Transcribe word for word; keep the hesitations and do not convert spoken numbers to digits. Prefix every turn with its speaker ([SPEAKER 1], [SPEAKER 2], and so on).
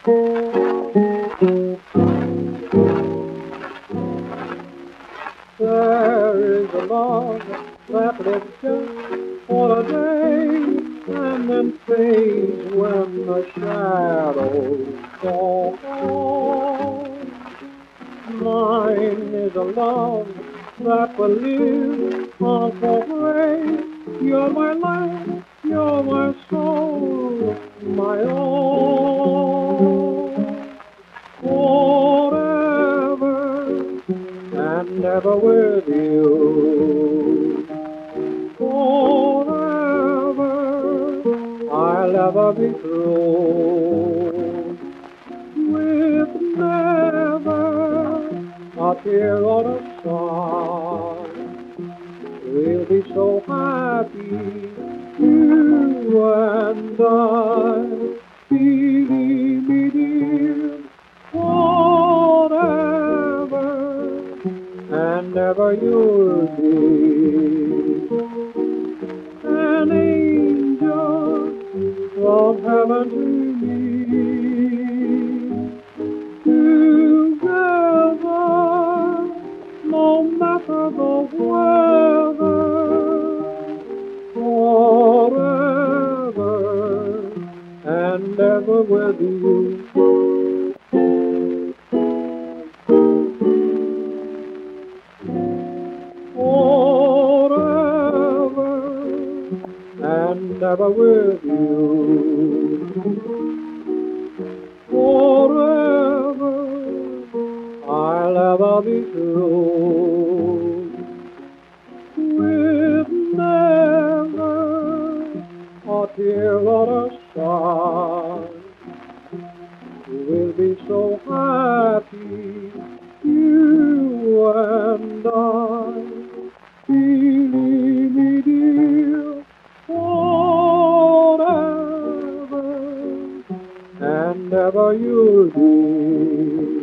[SPEAKER 1] There is a love that lives just for a day and then fades when the shadows fall. Mine is a love that will live on forever. You're my life, you're my soul, my all. Forever and ever with you. Forever I'll ever be true. With never a tear or a sigh, we'll be so happy, you and I. Believe me, dear, forever and ever you'll be an angel from heaven to me. Together, no matter the weather, forever and ever with you. Forever and ever with you. Forever I'll ever be true. With never a tear or a sigh, we'll be so happy, you and I. Believe me, dear, forever and ever you'll be